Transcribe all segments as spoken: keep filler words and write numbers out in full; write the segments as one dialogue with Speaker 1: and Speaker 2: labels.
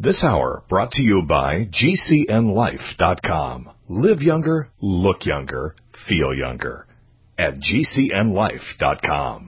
Speaker 1: This hour brought to you by G C N life dot com. Live younger, look younger, feel younger at G C N life dot com.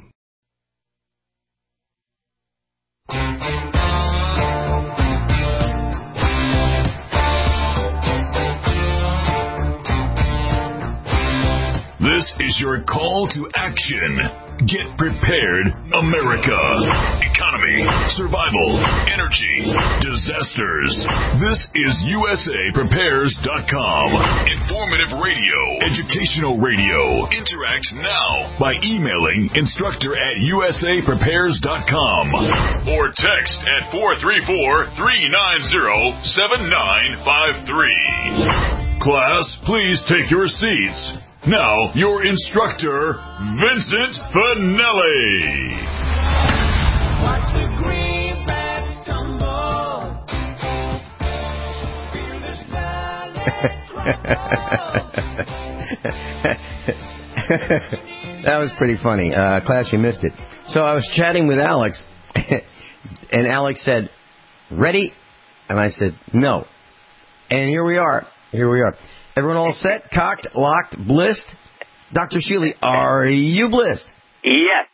Speaker 1: This is your call to action. Get prepared, America. Economy, survival, energy, disasters. This is U S A Prepares dot com. Informative radio, educational radio. Interact now by emailing instructor at U S A Prepares dot com or text at four three four, three nine zero, seven nine five three. Class, please take your seats. Now, your instructor, Vincent Finelli.
Speaker 2: Watch the greenbacks tumble. Feel this talent
Speaker 3: That was pretty funny. Uh, class, you missed it. So I was chatting with Alex, and Alex said, ready? And I said, no. And here we are. Here we are. Everyone all set, cocked, locked, blissed? Doctor Shealy, are you blissed?
Speaker 4: Yes.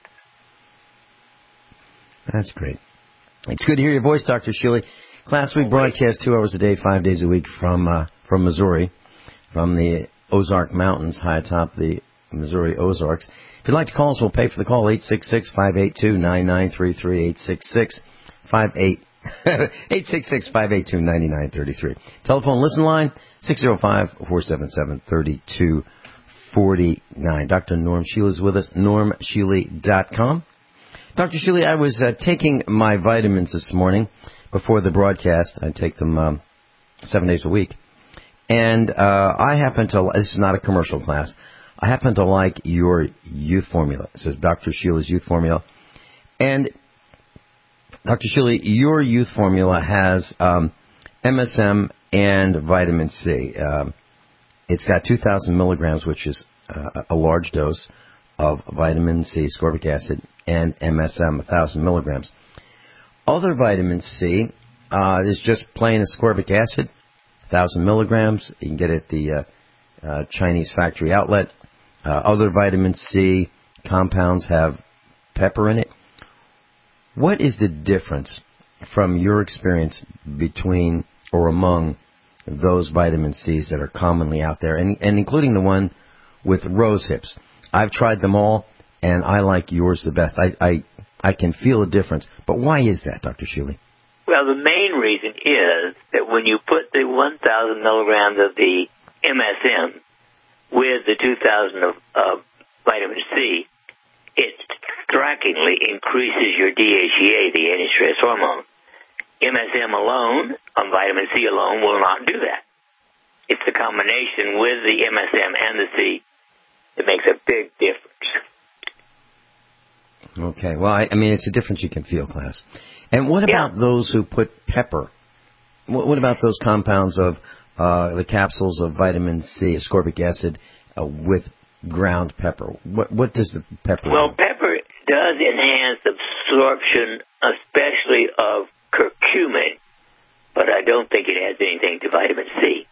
Speaker 3: That's great. It's good to hear your voice, Doctor Shealy. Class, we broadcast two hours a day, five days a week from uh, from Missouri, from the Ozark Mountains, high atop the Missouri Ozarks. If you'd like to call us, we'll pay for the call, eight six six, five eight two, nine nine three three, eight six six, five eight two, eight six six, five eight two, nine nine three three. Telephone listen line, six oh five, four seven seven, three two four nine. Doctor Norm Shealy is with us, norm shealy dot com. Doctor Shealy, I was uh, taking my vitamins this morning before the broadcast. I take them um, seven days a week. And uh, I happen to, this is not a commercial class, I happen to like your youth formula. It says Doctor Shealy's youth formula. And Doctor Shealy, your youth formula has um, M S M and vitamin C. Um, it's got two thousand milligrams, which is uh, a large dose of vitamin C, ascorbic acid, and M S M, one thousand milligrams. Other vitamin C uh, is just plain ascorbic acid, one thousand milligrams. You can get it at the uh, uh, Chinese factory outlet. Uh, other vitamin C compounds have pepper in it. What is the difference from your experience between or among those vitamin C's that are commonly out there, and, and including the one with rose hips? I've tried them all, and I like yours the best. I I, I can feel a difference. But why is that, Doctor Shealy?
Speaker 4: Well, the main reason is that when you put the one thousand milligrams of the M S M with the two thousand of uh, vitamin C, it strikingly increases your D H E A, the anti-stress hormone. M S M alone, on vitamin C alone, will not do that. It's the combination with the M S M and the C that makes a big difference.
Speaker 3: Okay, well, I, I mean, it's a difference you can feel, class. And what about yeah. those who put pepper? What, what about those compounds of uh, the capsules of vitamin C, ascorbic acid, uh, with ground pepper? What what does the pepper
Speaker 4: Well,
Speaker 3: do?
Speaker 4: pepper does enhance absorption, especially of curcumin, but I don't think it has anything to vitamin C.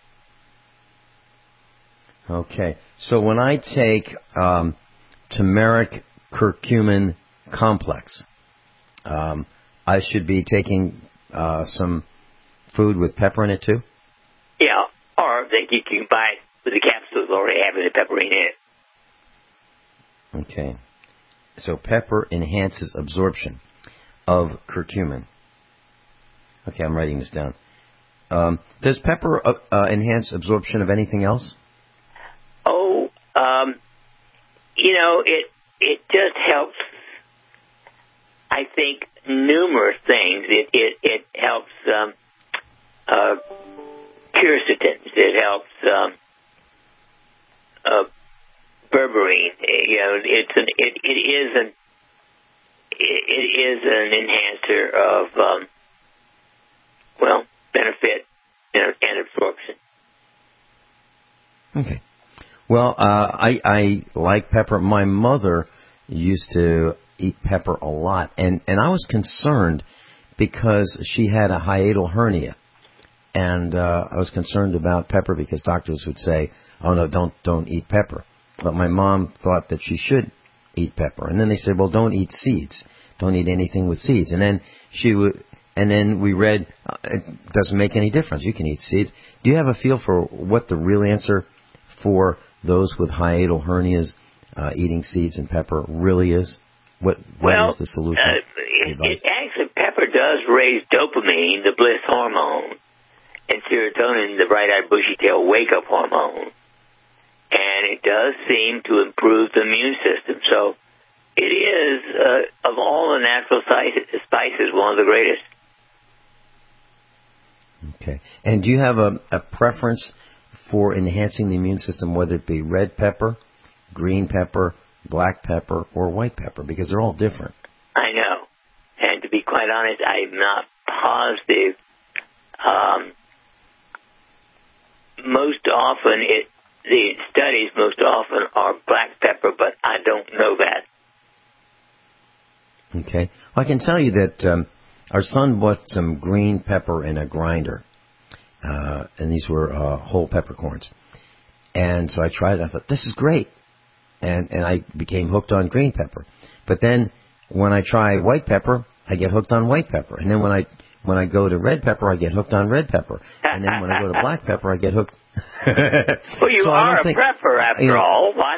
Speaker 3: Okay, so when I take um, turmeric curcumin complex, um, I should be taking uh, some food with pepper in it too?
Speaker 4: Yeah, or that you can buy with the capsules already having the pepperine in it.
Speaker 3: Okay, so pepper enhances absorption of curcumin. Okay, I'm writing this down. Um, does pepper uh, uh, enhance absorption of anything else?
Speaker 4: Oh, um, you know, it it just helps, I think, numerous things. It it, it helps um, uh, quercetins. It helps um, uh, berberine. You know, it's an it, it is an it, it is an enhancer of um, well benefit and, and absorption.
Speaker 3: Okay. Well, uh, I, I like pepper. My mother used to eat pepper a lot, and, and I was concerned because she had a hiatal hernia. And uh, I was concerned about pepper because doctors would say, oh, no, don't don't eat pepper. But my mom thought that she should eat pepper. And then they said, well, don't eat seeds. Don't eat anything with seeds. And then she would, and then we read, uh, it doesn't make any difference. You can eat seeds. Do you have a feel for what the real answer for those with hiatal hernias uh, eating seeds and pepper really is? What, what
Speaker 4: well,
Speaker 3: is the solution?
Speaker 4: Uh, it, it actually, pepper does raise dopamine, the bliss hormone, and serotonin, the bright-eyed, bushy-tailed wake-up hormone. And it does seem to improve the immune system. So it is, uh, of all the natural spices, one of the greatest.
Speaker 3: Okay. And do you have a, a preference for enhancing the immune system, whether it be red pepper, green pepper, black pepper, or white pepper? Because they're all different.
Speaker 4: I know. And to be quite honest, I'm not positive. Um, most often, it the studies most often are black pepper, but I don't know that.
Speaker 3: Okay. Well, I can tell you that um, our son bought some green pepper in a grinder, uh, and these were uh, whole peppercorns. And so I tried it. I thought, this is great. And, and I became hooked on green pepper. But then when I try white pepper, I get hooked on white pepper. And then when I when I go to red pepper, I get hooked on red pepper. And then when I go to black pepper, I get hooked.
Speaker 4: Well, you
Speaker 3: so
Speaker 4: are a
Speaker 3: think,
Speaker 4: prepper after
Speaker 3: you know,
Speaker 4: all. Why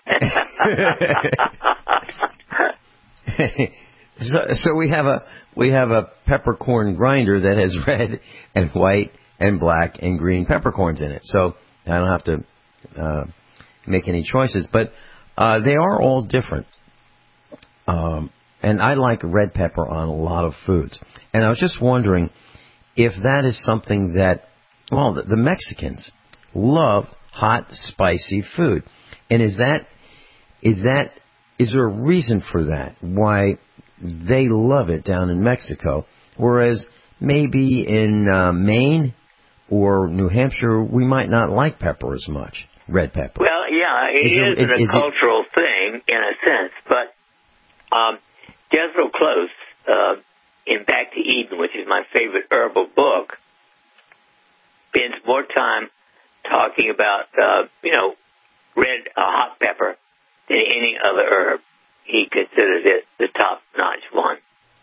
Speaker 4: not?
Speaker 3: so, so we have a we have a peppercorn grinder that has red and white and black and green peppercorns in it. So I don't have to uh, make any choices, but uh, they are all different. Um, and I like red pepper on a lot of foods. And I was just wondering if that is something that, well, the, the Mexicans love hot, spicy food. And is that, is that, is there a reason for that? Why they love it down in Mexico, whereas maybe in uh, Maine or New Hampshire, we might not like pepper as much, red pepper.
Speaker 4: Well, yeah, it is,
Speaker 3: is,
Speaker 4: is
Speaker 3: it,
Speaker 4: a
Speaker 3: is
Speaker 4: cultural it, thing in a sense, but um, Jethro Close, uh, in Back to Eden, which is my favorite herbal book, spends more time talking about, uh, you know, red uh, hot pepper than any other herb. He considers it the top-notch one.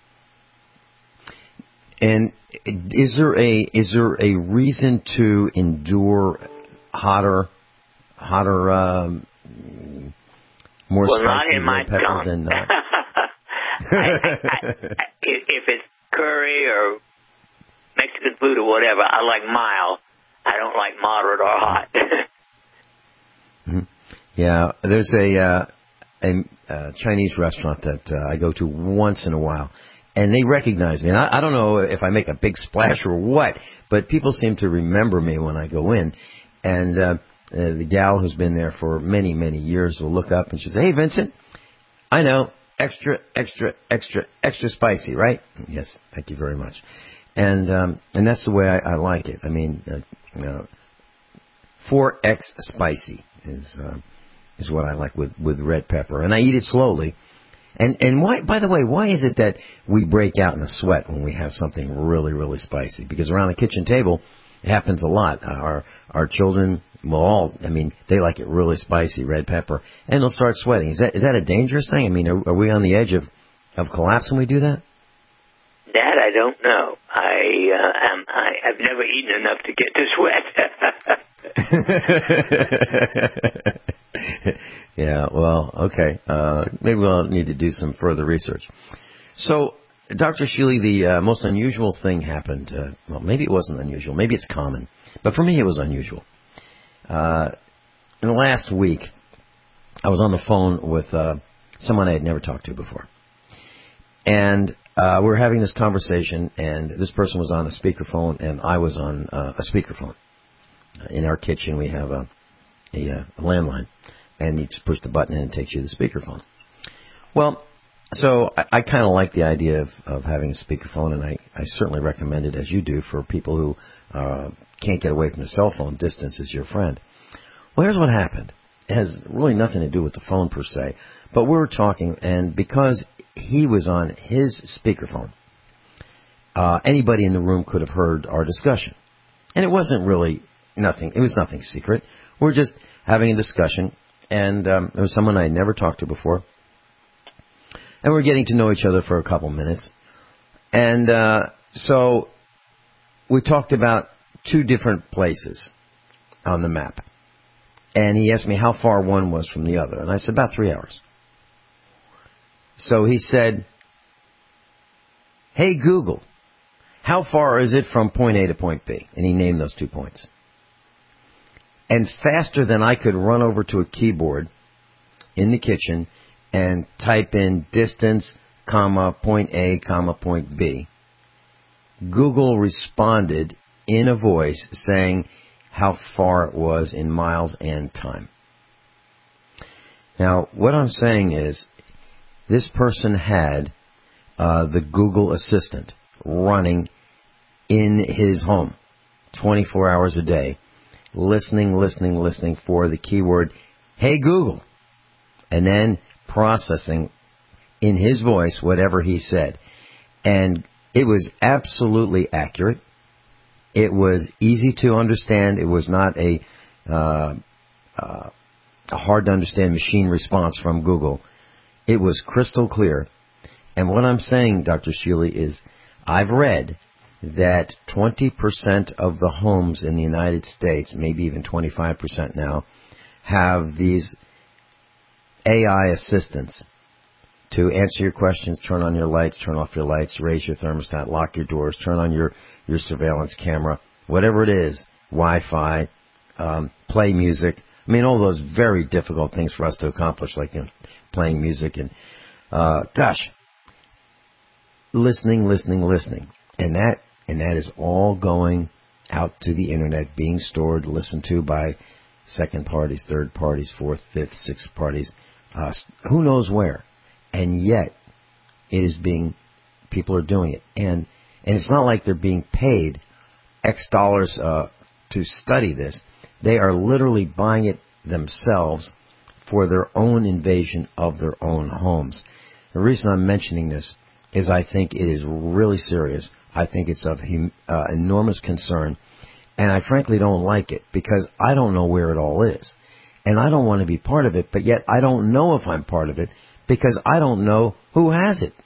Speaker 3: And is there a is there a reason to endure hotter, hotter, um, more
Speaker 4: well,
Speaker 3: spicy
Speaker 4: not in my
Speaker 3: red pepper
Speaker 4: tongue.
Speaker 3: than? Uh...
Speaker 4: I, I, I, if it's curry or Mexican food or whatever, I like mild. I don't like moderate or hot.
Speaker 3: mm-hmm. Yeah, there's a, uh, a uh, Chinese restaurant that uh, I go to once in a while, and they recognize me. And I, I don't know if I make a big splash or what, but people seem to remember me when I go in. And uh, uh, the gal who's been there for many, many years will look up and she'll say, "Hey, Vincent, I know, extra, extra, extra, extra spicy, right?" "Yes, thank you very much." And um, and that's the way I, I like it. I mean, uh, uh, four X spicy is uh, is what I like with, with red pepper, and I eat it slowly. And and why? By the way, why is it that we break out in a sweat when we have something really, really spicy? Because around the kitchen table, it happens a lot. Uh, our our children, well, all, I mean, they like it really spicy, red pepper, and they'll start sweating. Is that is that a dangerous thing? I mean, are, are we on the edge of, of collapse when we do that?
Speaker 4: That I don't know. I uh, am. I, I've never eaten enough to get to sweat.
Speaker 3: Yeah. Well, okay. Uh, maybe we'll need to do some further research. So, Doctor Shealy, the uh, most unusual thing happened. Uh, well, maybe it wasn't unusual. Maybe it's common, but for me, it was unusual. Uh, in the last week, I was on the phone with uh, someone I had never talked to before, and Uh, we were having this conversation, and this person was on a speakerphone, and I was on uh, a speakerphone. In our kitchen, we have a, a, a landline, and you just push the button, and it takes you to the speakerphone. Well, so I, I kind of like the idea of, of having a speakerphone, and I, I certainly recommend it, as you do, for people who uh, can't get away from the cell phone. Distance is your friend. Well, here's what happened. It has really nothing to do with the phone per se, but we were talking, and because he was on his speakerphone, uh, anybody in the room could have heard our discussion. And it wasn't really nothing. It was nothing secret. We're just having a discussion, and um, there was someone I had never talked to before. And we're getting to know each other for a couple minutes. And uh, so we talked about two different places on the map. And he asked me how far one was from the other. And I said, about three hours. So he said, hey, Google, how far is it from point A to point B? And he named those two points. And faster than I could run over to a keyboard in the kitchen and type in distance, comma, point A, comma, point B, Google responded in a voice saying how far it was in miles and time. Now, what I'm saying is, this person had uh, the Google Assistant running in his home twenty-four hours a day, listening, listening, listening for the keyword, hey Google, and then processing in his voice whatever he said. And it was absolutely accurate. It was easy to understand. It was not a, uh, uh, a hard-to-understand machine response from Google. It was crystal clear. And what I'm saying, Doctor Shealy, is I've read that twenty percent of the homes in the United States, maybe even twenty-five percent now, have these A I assistants to answer your questions, turn on your lights, turn off your lights, raise your thermostat, lock your doors, turn on your, your surveillance camera, whatever it is, Wi-Fi, um, play music. I mean, all those very difficult things for us to accomplish, like, you know, playing music and, uh, gosh, listening, listening, listening. And that, and that is all going out to the internet, being stored, listened to by second parties, third parties, fourth, fifth, sixth parties, uh, who knows where. And yet, it is being, people are doing it. And, and it's not like they're being paid X dollars, uh, to study this. They are literally buying it themselves for their own invasion of their own homes. The reason I'm mentioning this is I think it is really serious. I think it's of hum, uh, enormous concern. And I frankly don't like it because I don't know where it all is. And I don't want to be part of it, but yet I don't know if I'm part of it because I don't know who has it.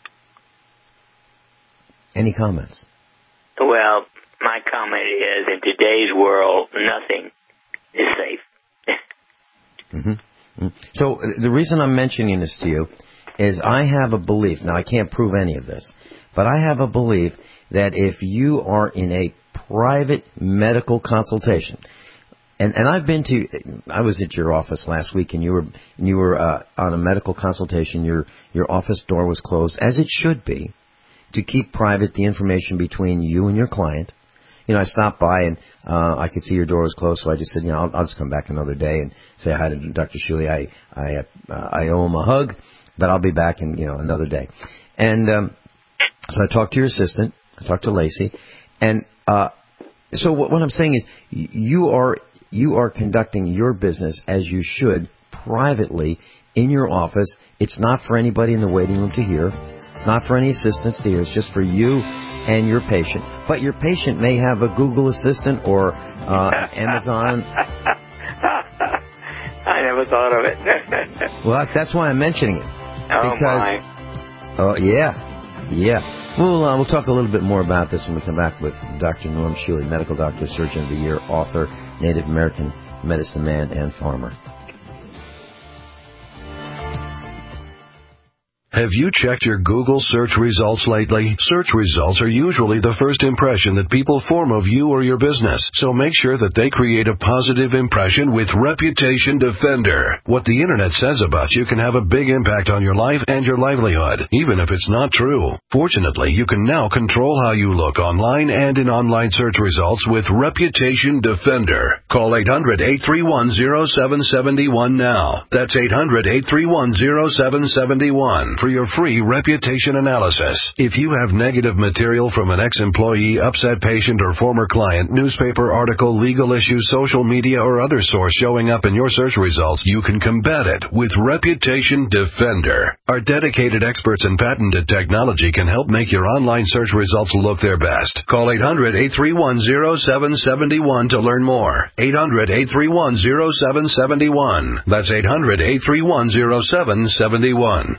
Speaker 3: Any comments?
Speaker 4: Well, my comment is, in today's world, nothing is safe.
Speaker 3: mm-hmm. Mm-hmm. So the reason I'm mentioning this to you is I have a belief. Now, I can't prove any of this, but I have a belief that if you are in a private medical consultation, and, and I've been to, I was at your office last week, and you were and you were uh, on a medical consultation. Your your office door was closed, as it should be, to keep private the information between you and your client. You know, I stopped by and uh, I could see your door was closed, so I just said, you know, I'll, I'll just come back another day and say hi to Doctor Shealy. I I uh, I owe him a hug, but I'll be back in, you know, another day. And um, so I talked to your assistant. I talked to Lacey, and uh, so what, what I'm saying is, you are you are conducting your business as you should, privately in your office. It's not for anybody in the waiting room to hear. It's not for any assistants to hear. It's just for you and your patient. But your patient may have a Google Assistant or uh, Amazon.
Speaker 4: I never thought of it.
Speaker 3: Well, that's why I'm mentioning it.
Speaker 4: Oh,
Speaker 3: because,
Speaker 4: my.
Speaker 3: Oh, yeah. Yeah. We'll, uh, we'll talk a little bit more about this when we come back with Doctor Norm Shealy, Medical Doctor, Surgeon of the Year, author, Native American medicine man, and farmer.
Speaker 1: Have you checked your Google search results lately? Search results are usually the first impression that people form of you or your business, so make sure that they create a positive impression with Reputation Defender. What the Internet says about you can have a big impact on your life and your livelihood, even if it's not true. Fortunately, you can now control how you look online and in online search results with Reputation Defender. Call eight hundred, eight three one, zero seven seven one now. That's eight hundred, eight three one, zero seven seven one.
Speaker 5: for your free reputation analysis. If you have negative material from an ex-employee, upset patient, or former client, newspaper article, legal issue, social media, or other source showing up in your search results, you can combat it with Reputation Defender. Our dedicated experts in patented technology can help make your online search results look their best. Call eight hundred, eight three one, zero seven seven one to learn more. eight hundred, eight three one, zero seven seven one. That's eight hundred, eight three one, zero seven seven one.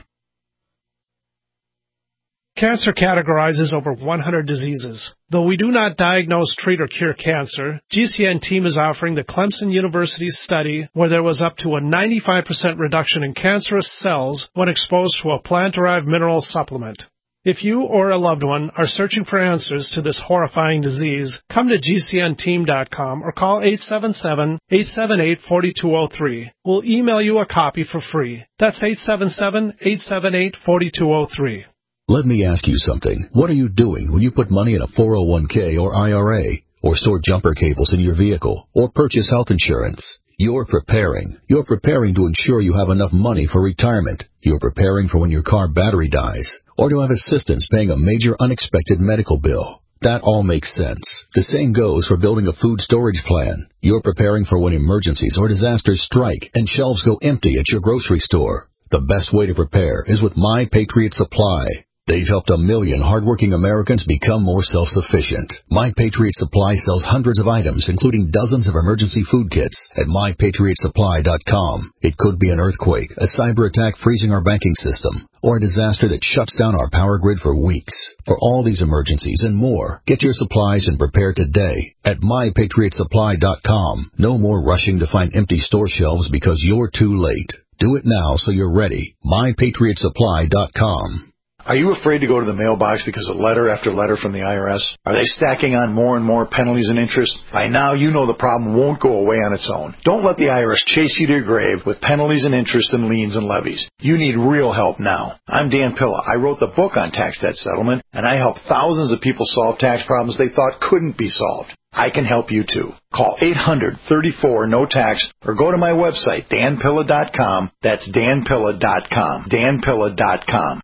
Speaker 6: Cancer categorizes over one hundred diseases. Though we do not diagnose, treat, or cure cancer, G C N team is offering the Clemson University study where there was up to a ninety-five percent reduction in cancerous cells when exposed to a plant-derived mineral supplement. If you or a loved one are searching for answers to this horrifying disease, come to G C N team dot com or call eight seven seven, eight seven eight, four two zero three. We'll email you a copy for free. That's eight seven seven, eight seven eight, four two zero three.
Speaker 7: Let me ask you something. What are you doing when you put money in a four oh one k or I R A, or store jumper cables in your vehicle, or purchase health insurance? You're preparing. You're preparing to ensure you have enough money for retirement. You're preparing for when your car battery dies, or to have assistance paying a major unexpected medical bill. That all makes sense. The same goes for building a food storage plan. You're preparing for when emergencies or disasters strike and shelves go empty at your grocery store. The best way to prepare is with My Patriot Supply. They've helped a million hardworking Americans become more self-sufficient. My Patriot Supply sells hundreds of items, including dozens of emergency food kits, at my patriot supply dot com. It could be an earthquake, a cyber attack freezing our banking system, or a disaster that shuts down our power grid for weeks. For all these emergencies and more, get your supplies and prepare today at my patriot supply dot com. No more rushing to find empty store shelves because you're too late. Do it now so you're ready. my patriot supply dot com.
Speaker 8: Are you afraid to go to the mailbox because of letter after letter from the I R S? Are they stacking on more and more penalties and interest? By now, you know the problem won't go away on its own. Don't let the I R S chase you to your grave with penalties and interest and liens and levies. You need real help now. I'm Dan Pilla. I wrote the book on tax debt settlement, and I help thousands of people solve tax problems they thought couldn't be solved. I can help you too. Call eight hundred, thirty-four, no tax or go to my website, dan pilla dot com. That's dan pilla dot com. dan pilla dot com.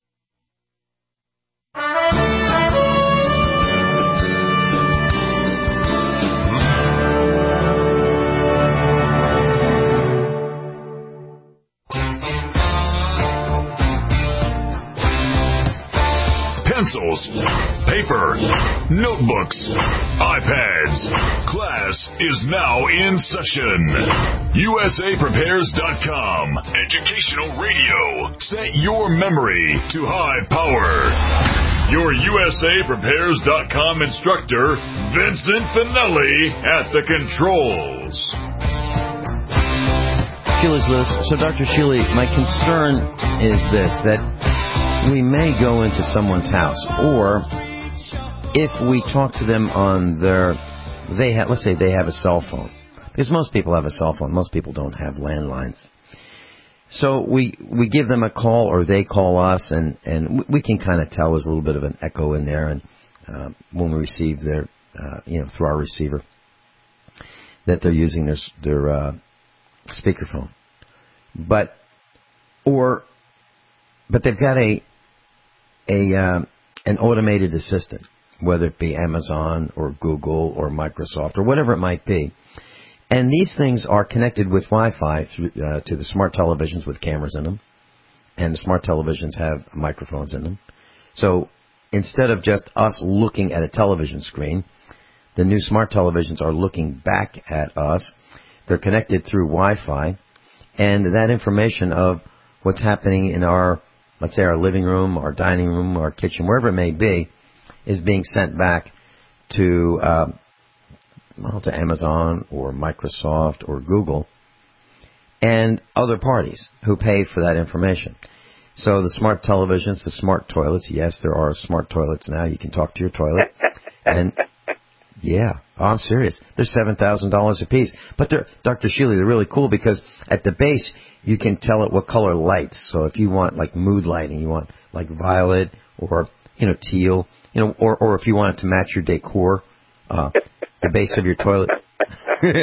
Speaker 1: Pencils, paper, notebooks, iPads. Class is now in session. U S A Prepares dot com. Educational radio. Set your memory to high power. Your U S A Prepares dot com instructor, Vincent Finelli, at the controls.
Speaker 3: Sheely's with us. So, Doctor Sheely, my concern is this, that we may go into someone's house, or if we talk to them on their, they have, let's say they have a cell phone, because most people have a cell phone. Most people don't have landlines. So we we give them a call, or they call us, and, and we can kind of tell there's a little bit of an echo in there, and uh, when we receive their, uh, you know, through our receiver, that they're using their their uh, speakerphone, but or but they've got a a uh, an automated assistant, whether it be Amazon or Google or Microsoft or whatever it might be. And these things are connected with Wi-Fi through, uh, to the smart televisions with cameras in them. And the smart televisions have microphones in them. So instead of just us looking at a television screen, the new smart televisions are looking back at us. They're connected through Wi-Fi. And that information of what's happening in our, let's say, our living room, our dining room, our kitchen, wherever it may be, is being sent back to uh, well, to Amazon or Microsoft or Google and other parties who pay for that information. So the smart televisions, the smart toilets, yes, there are smart toilets now. You can talk to your toilet. And, yeah, oh, I'm serious. They're seven thousand dollars a piece. But they're, Doctor Sheely, they're really cool because at the base, you can tell it what color lights. So if you want, like, mood lighting, you want, like, violet or, you know, teal, you know, or, or if you want it to match your decor, uh, the base of your toilet.
Speaker 4: I,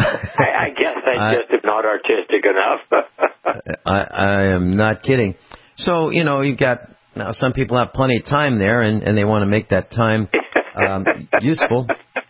Speaker 4: I guess I
Speaker 3: I,
Speaker 4: just am not artistic enough.
Speaker 3: I, I am not kidding. So, you know, you've got, now some people have plenty of time there, and, and they want to make that time um, useful.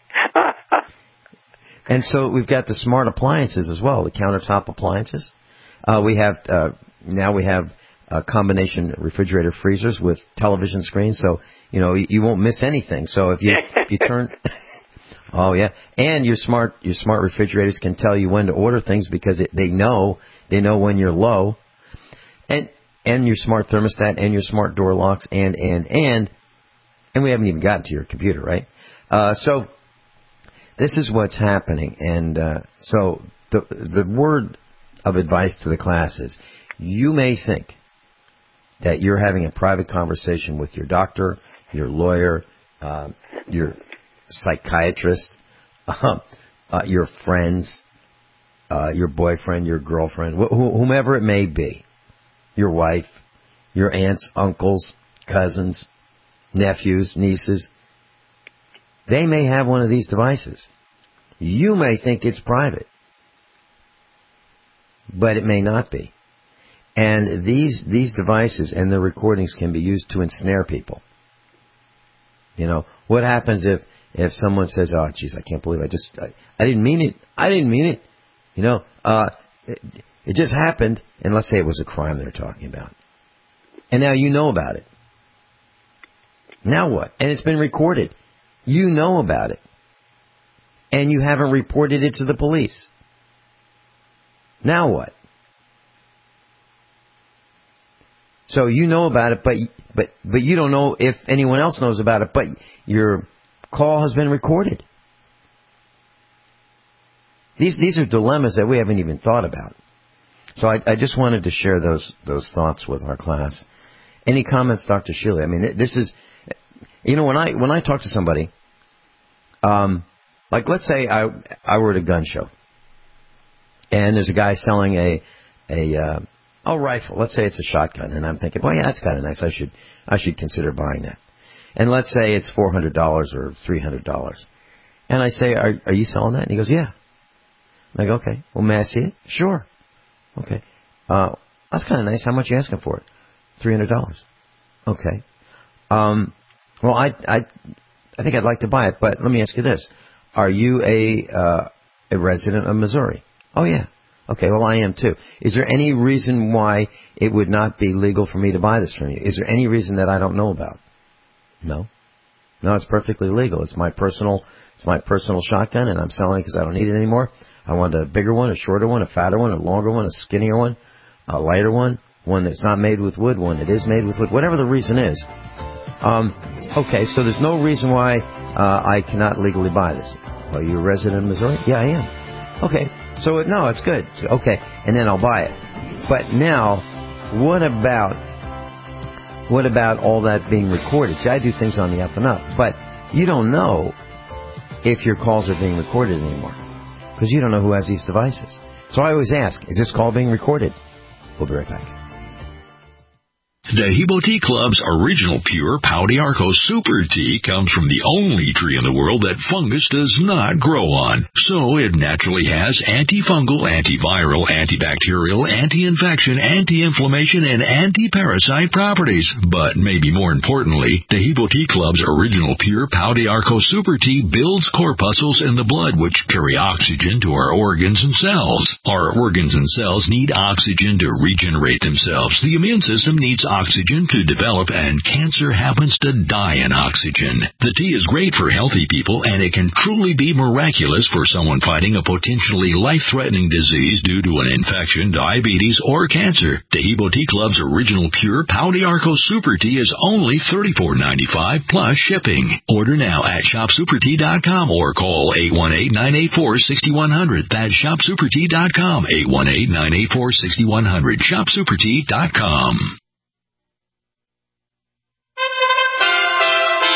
Speaker 3: And so we've got the smart appliances as well, the countertop appliances. Uh, we have, uh, now we have uh, combination refrigerator freezers with television screens, so, you know, you, you won't miss anything. So if you, if you turn, oh yeah, and your smart, your smart refrigerators can tell you when to order things because it, they know, they know when you're low. And, and your smart thermostat and your smart door locks and, and, and, and we haven't even gotten to your computer, right? Uh, so this is what's happening. And, uh, so the, the word of advice to the class is, you may think that you're having a private conversation with your doctor, your lawyer, uh, your psychiatrist, uh, uh, your friends, uh, your boyfriend, your girlfriend, wh- whomever it may be. Your wife, your aunts, uncles, cousins, nephews, nieces. They may have one of these devices. You may think it's private, but it may not be. And these these devices and the recordings can be used to ensnare people. You know, what happens if, if someone says, oh, geez, I can't believe I just, I, I didn't mean it. I didn't mean it. You know, uh... It, It just happened, and let's say it was a crime they're talking about. And now you know about it. Now what? And it's been recorded. You know about it. And you haven't reported it to the police. Now what? So you know about it, but but but you don't know if anyone else knows about it, but your call has been recorded. These these are dilemmas that we haven't even thought about. So I, I just wanted to share those those thoughts with our class. Any comments, Doctor Shealy? I mean, this is, you know, when I when I talk to somebody, um, like let's say I I were at a gun show, and there's a guy selling a a uh, a rifle. Let's say it's a shotgun, and I'm thinking, well, yeah, that's kind of nice. I should I should consider buying that. And let's say it's four hundred dollars or three hundred dollars, and I say, are are you selling that? And he goes, yeah. I'm like, okay. Well, may I see it? Sure. Okay. Uh, that's kind of nice. How much are you asking for it? three hundred dollars. Okay. Um, well, I, I, I think I'd like to buy it, but let me ask you this. Are you a, uh, a resident of Missouri? Oh, yeah. Okay, well, I am too. Is there any reason why it would not be legal for me to buy this from you? Is there any reason that I don't know about? No. No, it's perfectly legal. It's my personal, it's my personal shotgun, and I'm selling it because I don't need it anymore. I want a bigger one, a shorter one, a fatter one, a longer one, a skinnier one, a lighter one, one that's not made with wood, one that is made with wood, whatever the reason is. Um, okay, so there's no reason why uh, I cannot legally buy this. Are you a resident of Missouri? Yeah, I am. Okay, so it, no, it's good. So, okay, and then I'll buy it. But now, what about what about all that being recorded? See, I do things on the up and up, but you don't know if your calls are being recorded anymore. Because you don't know who has these devices. So I always ask, is this call being recorded? We'll be right back.
Speaker 1: Dehibo Tea Club's original pure Pau d'Arco Super Tea comes from the only tree in the world that fungus does not grow on. So it naturally has antifungal, antiviral, antibacterial, anti-infection, anti-inflammation, and anti-parasite properties. But maybe more importantly, Dehibo Tea Club's original pure Pau d'Arco Super Tea builds corpuscles in the blood which carry oxygen to our organs and cells. Our organs and cells need oxygen to regenerate themselves. The immune system needs oxygen to develop, and cancer happens to die in oxygen. The tea is great for healthy people, and it can truly be miraculous for someone fighting a potentially life-threatening disease due to an infection, diabetes, or cancer. Dehibo Tea Club's original pure Pau d'Arco Super Tea is only thirty-four ninety-five plus shipping. Order now at shop super tea dot com or call eight one eight, nine eight four, six one zero zero. That's shop super tea dot com, eight one eight, nine eight four, six one zero zero, shop super tea dot com.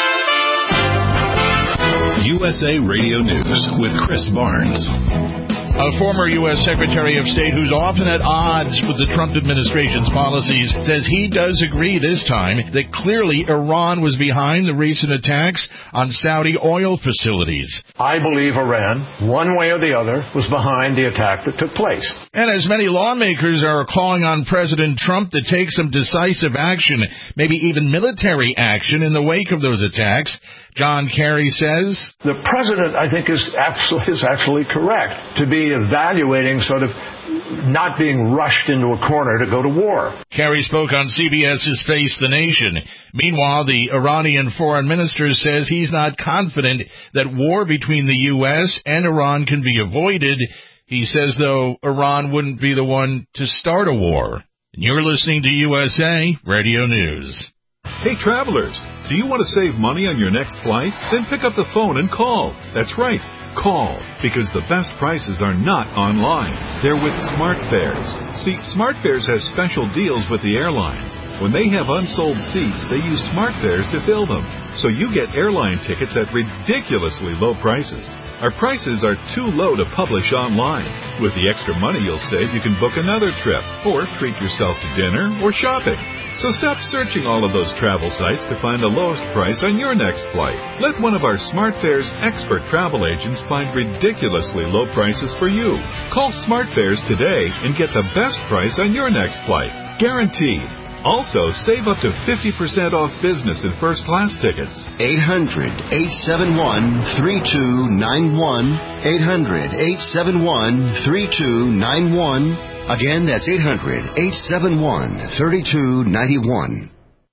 Speaker 1: U S A Radio News with Chris Barnes.
Speaker 9: A former U S Secretary of State who's often at odds with the Trump administration's policies says he does agree this time that clearly Iran was behind the recent attacks on Saudi oil facilities.
Speaker 10: I believe Iran, one way or the other, was behind the attack that took place.
Speaker 9: And as many lawmakers are calling on President Trump to take some decisive action, maybe even military action in the wake of those attacks, John Kerry says,
Speaker 10: the president, I think, is absolutely, is actually correct to be evaluating sort of not being rushed into a corner to go to war.
Speaker 9: Kerry spoke on C B S's Face the Nation. Meanwhile, the Iranian foreign minister says he's not confident that war between the U S and Iran can be avoided. He says, though, Iran wouldn't be the one to start a war. And you're listening to U S A Radio News.
Speaker 11: Hey, travelers, do you want to save money on your next flight? Then pick up the phone and call. That's right. Call, because the best prices are not online. They're with SmartFares. See, SmartFares has special deals with the airlines. When they have unsold seats, they use SmartFares to fill them. So you get airline tickets at ridiculously low prices. Our prices are too low to publish online. With the extra money you'll save, you can book another trip, or treat yourself to dinner or shopping. So stop searching all of those travel sites to find the lowest price on your next flight. Let one of our SmartFares expert travel agents find ridiculously low prices for you. Call SmartFares today and get the best price on your next flight. Guaranteed. Also, save up to fifty percent off business and first class tickets.
Speaker 12: eight hundred, eight seven one, three two nine one. eight hundred, eight seven one, three two nine one. Again, that's eight hundred, eight seven one, three two nine one.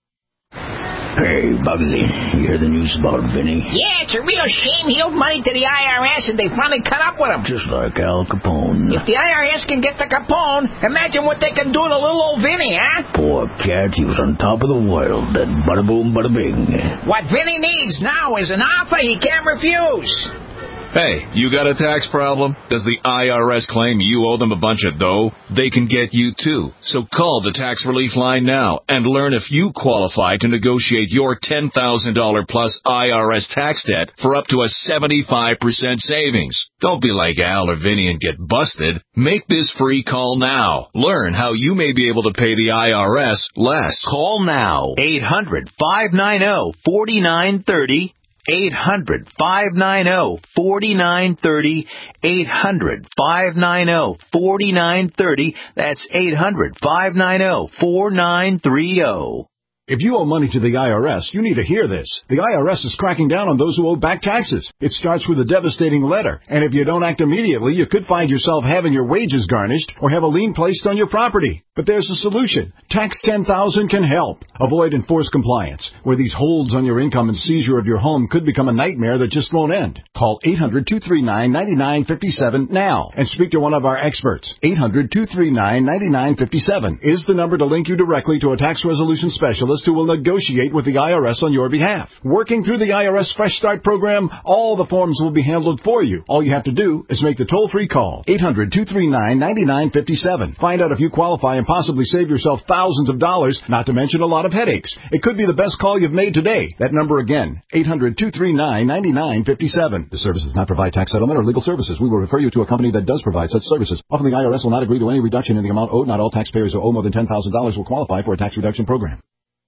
Speaker 13: Hey, Bugsy, you hear the news about Vinny?
Speaker 14: Yeah, it's a real shame. He owed money to the I R S and they finally cut up with him.
Speaker 13: Just like Al Capone.
Speaker 14: If the I R S can get the Capone, imagine what they can do to little old Vinny, huh?
Speaker 13: Poor cat, he was on top of the world. Then bada boom, bada bing.
Speaker 14: What Vinny needs now is an offer he can't refuse.
Speaker 15: Hey, you got a tax problem? Does the I R S claim you owe them a bunch of dough? They can get you too. So call the tax relief line now and learn if you qualify to negotiate your ten thousand dollars plus I R S tax debt for up to a seventy-five percent savings. Don't be like Al or Vinny and get busted. Make this free call now. Learn how you may be able to pay the I R S less.
Speaker 16: Call now. eight hundred, five nine zero, four nine three zero. eight hundred, five nine zero, four nine three zero. eight hundred, five nine zero, four nine three zero. That's eight hundred, five nine zero, four nine three zero.
Speaker 17: If you owe money to the I R S, you need to hear this. The I R S is cracking down on those who owe back taxes. It starts with a devastating letter, and if you don't act immediately, you could find yourself having your wages garnished or have a lien placed on your property. But there's a solution. Tax ten thousand can help. Avoid enforced compliance, where these holds on your income and seizure of your home could become a nightmare that just won't end. Call eight hundred, two three nine, nine nine five seven now and speak to one of our experts. eight hundred, two three nine, nine nine five seven is the number to link you directly to a tax resolution specialist who will negotiate with the I R S on your behalf. Working through the I R S Fresh Start program, all the forms will be handled for you. All you have to do is make the toll-free call. eight hundred, two three nine, nine nine five seven. Find out if you qualify and possibly save yourself thousands of dollars, not to mention a lot of headaches. It could be the best call you've made today. That number again, eight hundred, two three nine, nine nine five seven. The service does not provide tax settlement or legal services. We will refer you to a company that does provide such services. Often the I R S will not agree to any reduction in the amount owed. Not all taxpayers who owe more than ten thousand dollars will qualify for a tax reduction program.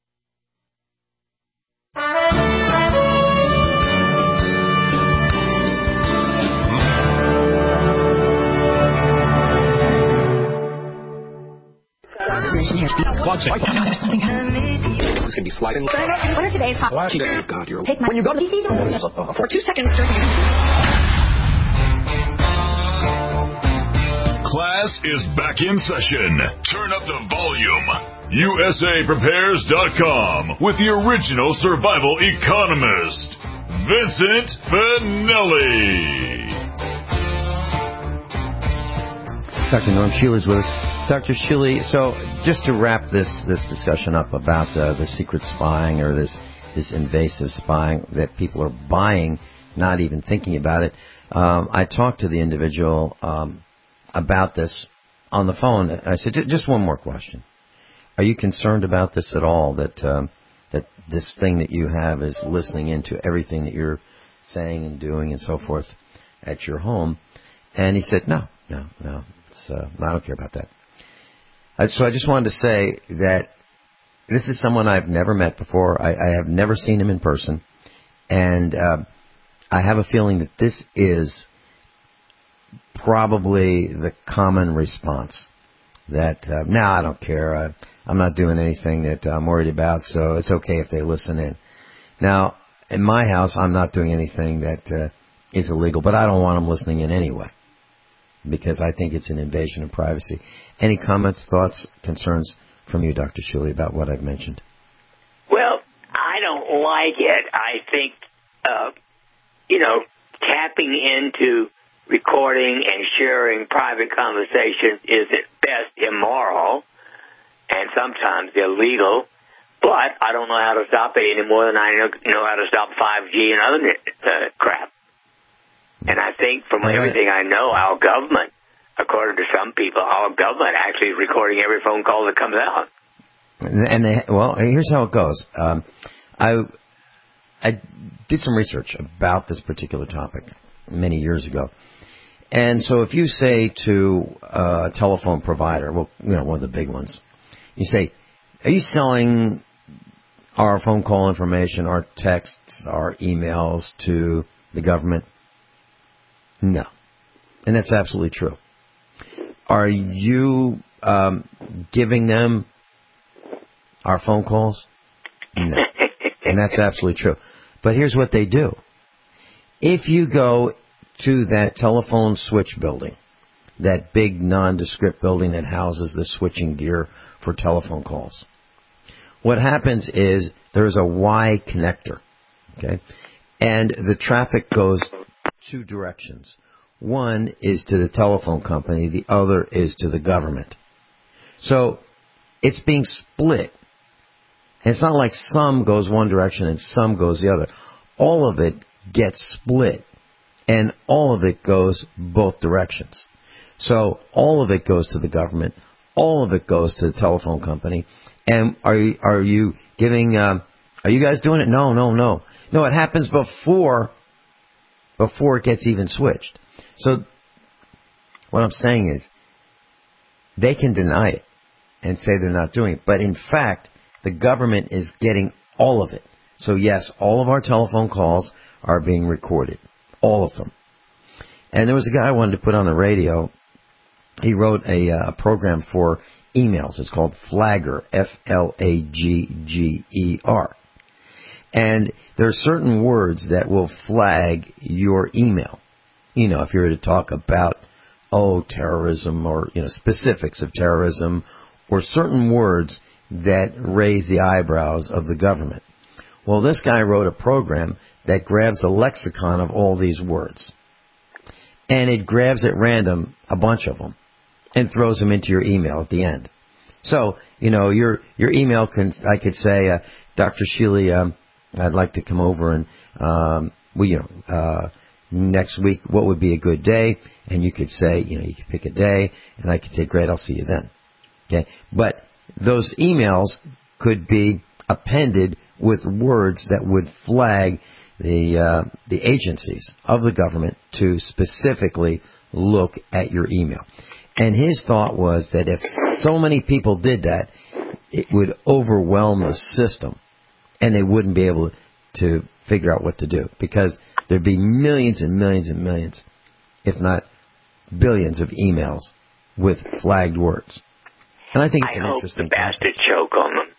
Speaker 18: One second. This can be sliding.
Speaker 19: What are today's hot?
Speaker 18: Oh, God, you're...
Speaker 19: Take my...
Speaker 18: When you go to...
Speaker 19: For two seconds.
Speaker 1: Class is back in session. Turn up the volume. U S A Prepares dot com with the original survival economist, Vincent Finelli.
Speaker 3: Doctor Norm Shealy's with us. Doctor Shealy, so just to wrap this, this discussion up about uh, the secret spying or this, this invasive spying that people are buying, not even thinking about it, um, I talked to the individual um, about this on the phone. I said, just one more question. Are you concerned about this at all, that um, that this thing that you have is listening into everything that you're saying and doing and so forth at your home? And he said, no, no, no. It's, uh, I don't care about that. Uh, so I just wanted to say that this is someone I've never met before. I, I have never seen him in person. And uh, I have a feeling that this is probably the common response. That, uh, no, I don't care. I, I'm not doing anything that I'm worried about, so it's okay if they listen in. Now, in my house, I'm not doing anything that uh, is illegal, but I don't want them listening in anyway, because I think it's an invasion of privacy. Any comments, thoughts, concerns from you, Doctor Shuley, about what I've mentioned?
Speaker 4: Well, I don't like it. I think, uh, you know, tapping into recording and sharing private conversations is at best immoral and sometimes illegal, but I don't know how to stop it any more than I know, know how to stop five G and other uh, crap. And I think from
Speaker 3: All right.
Speaker 4: everything I know, our government, according to some people, our government actually is recording every phone call that comes out.
Speaker 3: And they, well, here's how it goes. Um, I I did some research about this particular topic many years ago. And so if you say to a telephone provider, well, you know, one of the big ones, you say, are you selling our phone call information, our texts, our emails to the government? No. And that's absolutely true. Are you um, giving them our phone calls? No. And that's absolutely true. But here's what they do. If you go to that telephone switch building, that big nondescript building that houses the switching gear for telephone calls, what happens is there's a Y connector, okay? And the traffic goes two directions. One is to the telephone company, the other is to the government. So it's being split. And it's not like some goes one direction and some goes the other. All of it gets split, and all of it goes both directions. So all of it goes to the government, all of it goes to the telephone company. And are you, are you giving, um, are you guys doing it? No, no, no. No, it happens before, before it gets even switched. So what I'm saying is they can deny it and say they're not doing it. But in fact, the government is getting all of it. So yes, all of our telephone calls are being recorded. All of them. And there was a guy I wanted to put on the radio. He wrote a uh, program for emails. It's called Flagger, F L A G G E R. And there are certain words that will flag your email. You know, if you were to talk about, oh, terrorism or, you know, specifics of terrorism or certain words that raise the eyebrows of the government. Well, this guy wrote a program that grabs a lexicon of all these words. And it grabs at random a bunch of them and throws them into your email at the end. So, you know, your your email can, I could say, uh, Doctor Sheely, um, I'd like to come over and, um, well, you know, uh, next week, what would be a good day? And you could say, you know, you could pick a day, and I could say, great, I'll see you then. Okay, but those emails could be appended with words that would flag the uh, the agencies of the government to specifically look at your email. And his thought was that if so many people did that, it would overwhelm the system, and they wouldn't be able to figure out what to do, because there'd be millions and millions and millions, if not billions, of emails with flagged words. And I think it's
Speaker 4: I
Speaker 3: an
Speaker 4: hope
Speaker 3: interesting
Speaker 4: the bastards choke on them.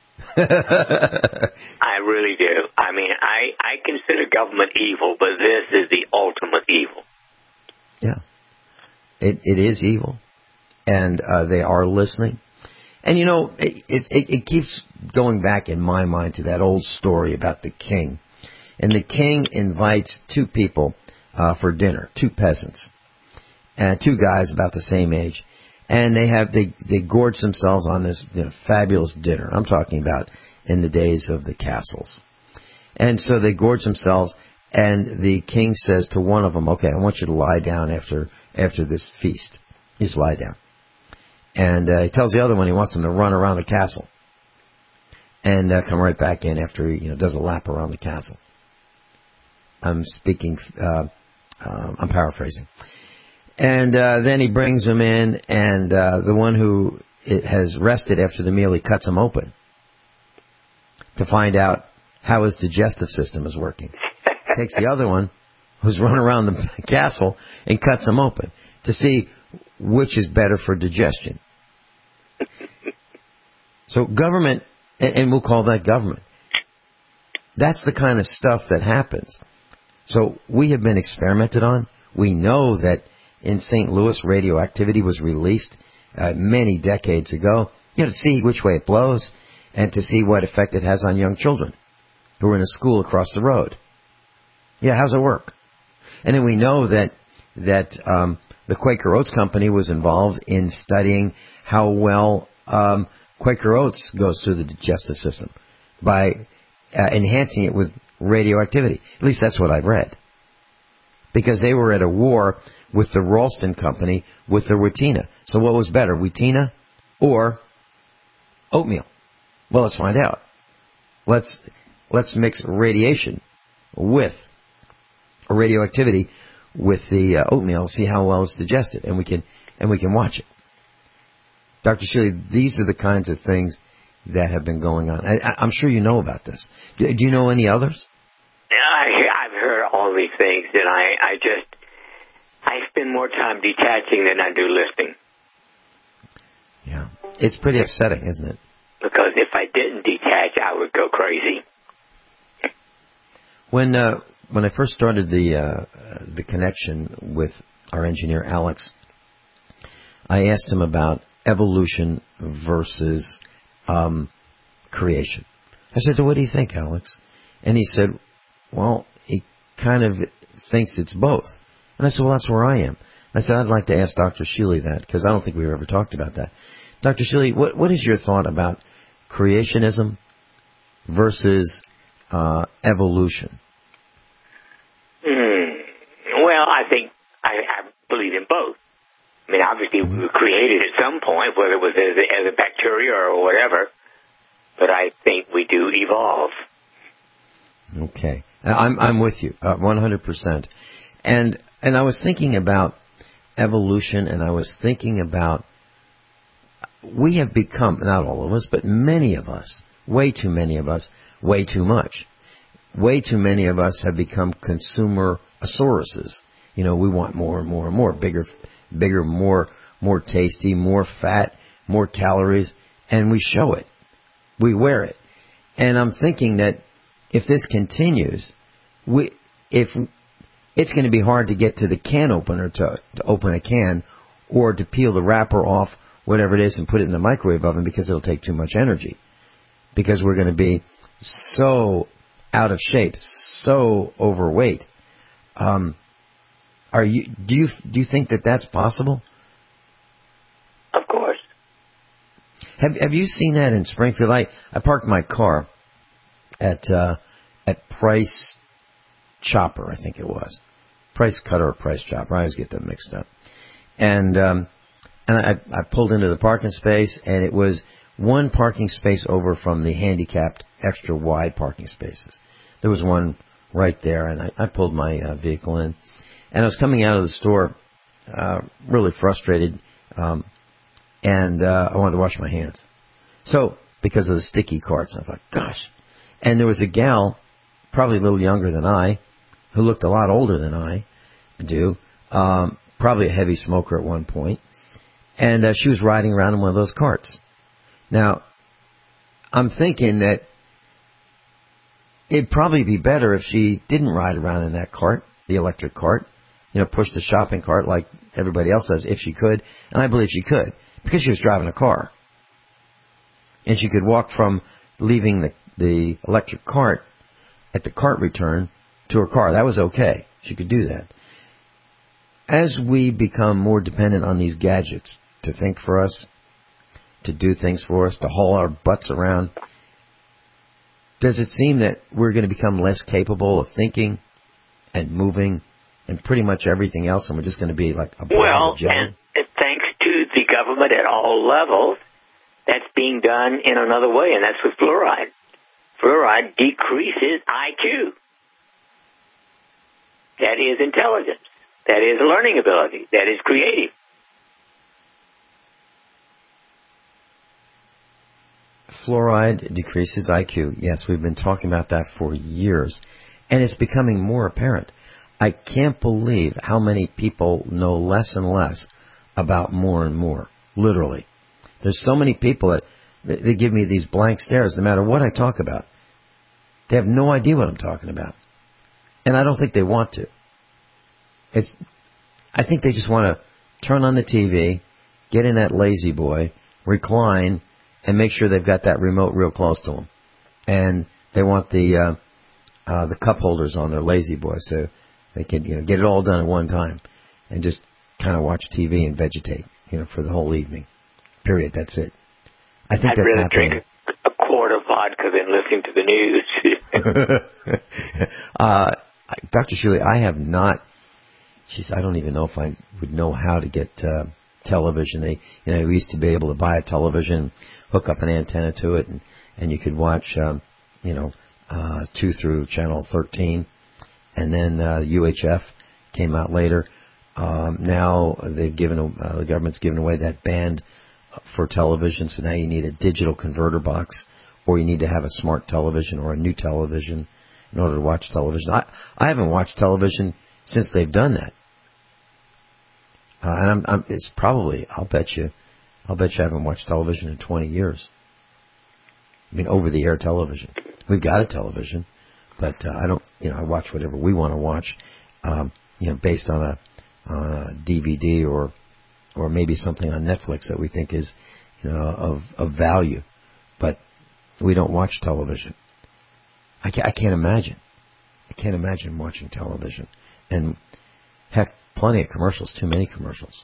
Speaker 4: I really do. I mean, I, I consider government evil, but this is the ultimate evil.
Speaker 3: Yeah. It it is evil. And uh, they are listening. And, you know, it, it, it keeps going back in my mind to that old story about the king. And the king invites two people uh, for dinner, two peasants, and two guys about the same age. And they have they, they gorge themselves on this, you know, fabulous dinner. I'm talking about in the days of the castles. And so they gorge themselves, and the king says to one of them, okay, I want you to lie down after after this feast. Just lie down. And uh, he tells the other one he wants him to run around the castle and uh, come right back in after he, you know, does a lap around the castle. I'm speaking, uh, uh, I'm paraphrasing. And uh, then he brings them in, and uh, the one who it has rested after the meal, he cuts them open to find out how his digestive system is working. Takes the other one, who's running around the castle, and cuts them open to see which is better for digestion. So government, and we'll call that government. That's the kind of stuff that happens. So we have been experimented on. We know that in Saint Louis, radioactivity was released uh, many decades ago. You know, to see which way it blows and to see what effect it has on young children who are in a school across the road. Yeah, how's it work? And then we know that that um, the Quaker Oats Company was involved in studying how well um, Quaker Oats goes through the digestive system by uh, enhancing it with radioactivity. At least that's what I've read. Because they were at a war with the Ralston Company with the Wheatina. So what was better, Wheatina or oatmeal? Well, let's find out. Let's let's mix radiation with or radioactivity with the uh, oatmeal, see how well it's digested, and we can and we can watch it. Doctor Shirley, these are the kinds of things that have been going on. I, I'm sure you know about this. Do, do you know any others?
Speaker 4: I, I've heard all these things, and I, I just, I spend more time detaching than I do listening.
Speaker 3: Yeah. It's pretty upsetting, isn't it?
Speaker 4: Because if I didn't detach, I would go crazy.
Speaker 3: When uh, when I first started the uh, the connection with our engineer, Alex, I asked him about evolution versus um, creation. I said, so what do you think, Alex? And he said, well, he kind of thinks it's both. And I said, well, that's where I am. I said, I'd like to ask Doctor Shealy that, because I don't think we've ever talked about that. Doctor Shealy, what, what is your thought about creationism versus uh, evolution?
Speaker 4: Mm. Well, I think I, I believe in both. I mean, obviously we were created at some point, whether it was as a, as a bacteria or whatever, but I think we do evolve.
Speaker 3: Okay. I'm I'm with you, uh, one hundred percent. And and I was thinking about evolution, and I was thinking about, we have become, not all of us, but many of us, way too many of us, way too much. Way too many of us have become consumer-asauruses. You know, we want more and more and more, bigger, bigger, more, more tasty, more fat, more calories, and we show it. We wear it. And I'm thinking that if this continues, we, if it's going to be hard to get to the can opener to, to open a can, or to peel the wrapper off, whatever it is, and put it in the microwave oven, because it'll take too much energy. Because we're going to be so out of shape, so overweight. Um, are you? Do you do you think that that's possible?
Speaker 4: Of course.
Speaker 3: Have Have you seen that in Springfield? I I parked my car at uh, at Price Chopper, I think it was. Price Cutter or Price Chopper. I always get them mixed up. And um, and I, I pulled into the parking space, and it was one parking space over from the handicapped extra wide parking spaces. There was one right there, and I, I pulled my uh, vehicle in. And I was coming out of the store uh, really frustrated, um, and uh, I wanted to wash my hands. So, because of the sticky carts, I thought, gosh. And there was a gal, probably a little younger than I, who looked a lot older than I do, um, probably a heavy smoker at one point, and uh, she was riding around in one of those carts. Now, I'm thinking that it'd probably be better if she didn't ride around in that cart, the electric cart, you know, push the shopping cart like everybody else does, if she could, and I believe she could, because she was driving a car. And she could walk from leaving the, the electric cart at the cart return to her car. That was okay. She could do that. As we become more dependent on these gadgets to think for us, to do things for us, to haul our butts around, does it seem that we're going to become less capable of thinking and moving and pretty much everything else, and we're just going to be like a ball
Speaker 4: well,
Speaker 3: of jelly?
Speaker 4: And thanks to the government at all levels, that's being done in another way, and that's with fluoride. Fluoride decreases I Q. That is intelligence. That is learning ability. That is creative.
Speaker 3: Fluoride decreases I Q. Yes, we've been talking about that for years, and it's becoming more apparent. I can't believe how many people know less and less about more and more, literally. There's so many people that they give me these blank stares no matter what I talk about. They have no idea what I'm talking about. And I don't think they want to. It's, I think they just want to turn on the T V, get in that lazy boy, recline, and make sure they've got that remote real close to them. And they want the uh, uh, the cup holders on their lazy boy so they can, you know, get it all done at one time and just kind of watch T V and vegetate, you know, for the whole evening. Period. That's it. I think
Speaker 4: I'd
Speaker 3: that's
Speaker 4: rather
Speaker 3: happening.
Speaker 4: drink a, a quart of vodka than listening to the news.
Speaker 3: uh, Doctor Shuley, I have not. She's. I don't even know if I would know how to get uh, television. They, you know, we used to be able to buy a television, hook up an antenna to it, and, and you could watch, um, you know, uh, two through channel thirteen, and then uh, U H F came out later. Um, now they've given uh, the government's given away that band for television, so now you need a digital converter box, or you need to have a smart television or a new television in order to watch television. I I haven't watched television since they've done that, uh, and I'm, I'm it's probably I'll bet you I'll bet you I haven't watched television in twenty years. I mean, over the air television. We've got a television, but uh, I don't. You know, I watch whatever we want to watch. Um, you know, based on a uh, D V D or or maybe something on Netflix that we think is, you know, of of value, but we don't watch television. I can't, I can't imagine. I can't imagine watching television, and heck, plenty of commercials. Too many commercials.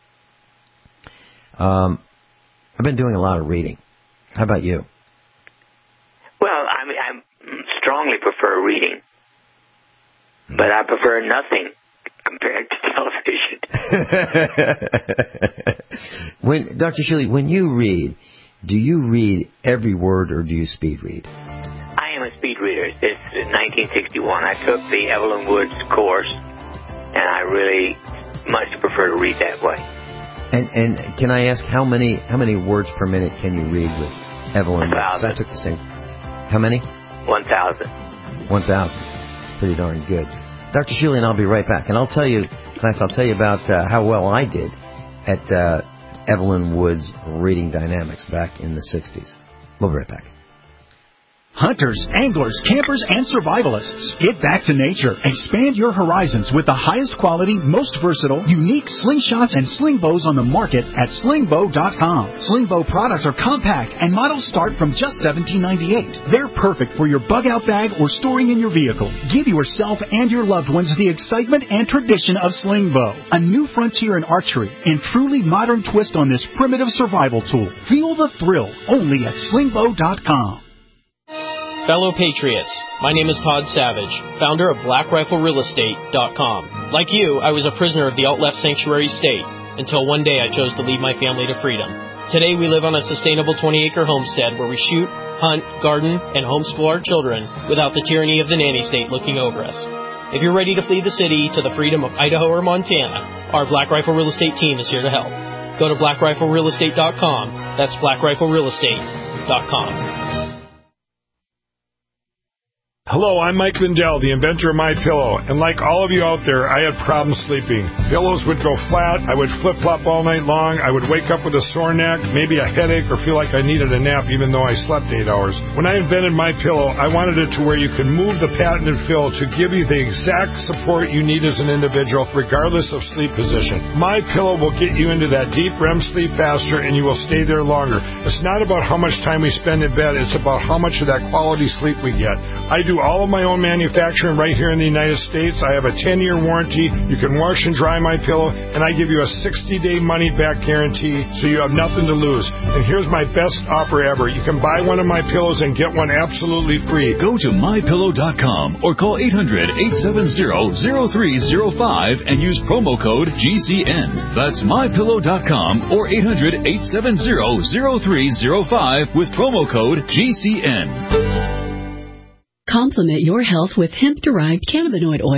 Speaker 3: Um, I've been doing a lot of reading. How about you?
Speaker 4: Well, I mean, I strongly prefer reading, but I prefer nothing compared to television.
Speaker 3: When Doctor Shuley, when you read, do you read every word or do you speed read?
Speaker 4: I am a speed reader. Since nineteen sixty-one, I took the Evelyn Woods course, and I really much prefer to read that way.
Speaker 3: And and can I ask how many how many words per minute can you read with Evelyn Woods? I took the same. How many?
Speaker 4: One thousand.
Speaker 3: One thousand. Pretty darn good. Doctor Shuley and I'll be right back. And I'll tell you, class, I'll tell you about uh, how well I did at uh, Evelyn Woods' reading dynamics back in the sixties. We'll be right back.
Speaker 20: Hunters, anglers, campers, and survivalists. Get back to nature. Expand your horizons with the highest quality, most versatile, unique slingshots and sling bows on the market at sling bow dot com. Sling bow products are compact and models start from just seventeen ninety-eight. They're perfect for your bug out bag or storing in your vehicle. Give yourself and your loved ones the excitement and tradition of sling bow. A new frontier in archery and truly modern twist on this primitive survival tool. Feel the thrill only at sling bow dot com.
Speaker 21: Fellow Patriots, my name is Todd Savage, founder of black rifle real estate dot com. Like you, I was a prisoner of the alt-left sanctuary state until one day I chose to lead my family to freedom. Today we live on a sustainable twenty-acre homestead where we shoot, hunt, garden, and homeschool our children without the tyranny of the nanny state looking over us. If you're ready to flee the city to the freedom of Idaho or Montana, our Black Rifle Real Estate team is here to help. Go to black rifle real estate dot com. That's black rifle real estate dot com.
Speaker 22: Hello, I'm Mike Lindell, the inventor of MyPillow, and like all of you out there, I had problems sleeping. Pillows would go flat, I would flip-flop all night long, I would wake up with a sore neck, maybe a headache, or feel like I needed a nap even though I slept eight hours. When I invented MyPillow, I wanted it to where you can move the patented fill to give you the exact support you need as an individual, regardless of sleep position. MyPillow will get you into that deep R E M sleep faster, and you will stay there longer. It's not about how much time we spend in bed, it's about how much of that quality sleep we get. I do all of my own manufacturing right here in the United States. I have a ten-year warranty. You can wash and dry my pillow, and I give you a sixty-day money-back guarantee, so you have nothing to lose. And here's my best offer ever. You can buy one of my pillows and get one absolutely free.
Speaker 1: Go to my pillow dot com or call eight hundred, eight seven zero, zero three zero five and use promo code G C N. That's my pillow dot com or eight hundred, eight seven zero, zero three zero five with promo code G C N.
Speaker 23: Complement your health with hemp-derived cannabinoid oil.